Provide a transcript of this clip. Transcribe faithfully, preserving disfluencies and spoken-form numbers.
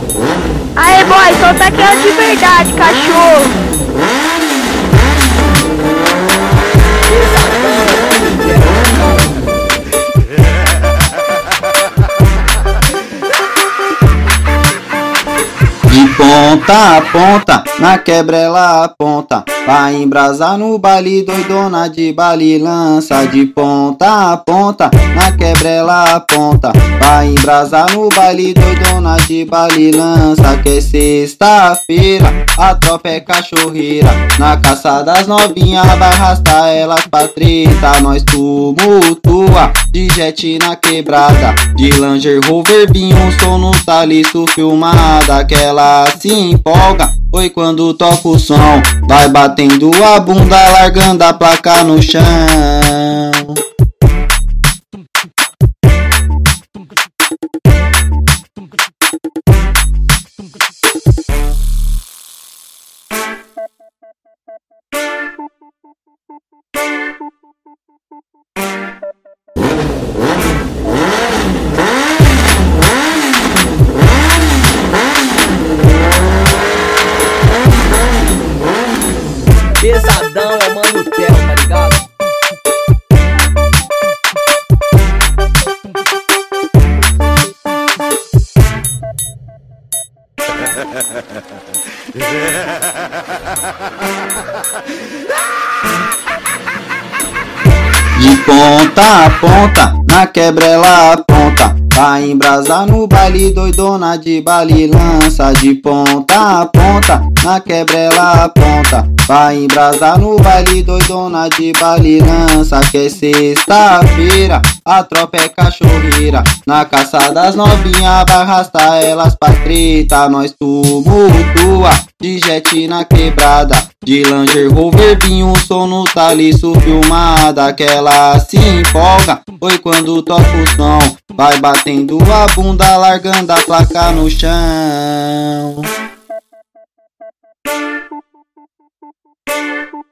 Aê, boy, solta aquela de verdade, cachorro. De ponta a ponta, na quebra ela aponta. Vai embrasar no baile, doidona de baile lança. De ponta a ponta, na quebra ela aponta. Vai embrasar no baile, doidona de baile lança. Que é sexta-feira, a tropa é cachorreira. Na caça das novinhas, vai arrastar elas pra treta. Nós tumultua, de jet na quebrada. De Langer Rover, vinho, som no taliço filmada. Que ela se empolga, foi quando toca o som. Vai batendo a bunda, largando a placa no chão. Pesadão é o Mano Theo, tá ligado? De ponta a ponta, na quebra ela aponta. Vai embrasar no baile, doidona de baile lança. De ponta a ponta, na quebra ela aponta. Vai embrasar no baile, doidona de baile lança. Que é sexta-feira, a tropa é cachorreira. Na caça das novinhas, vai arrastar elas pra treta. Nós tumultua, de jet na quebrada. De Langer Rover, vinho, som no taliço filmada. Que ela se empolga, foi quando toca o som. Vai batendo a bunda, largando a placa no chão.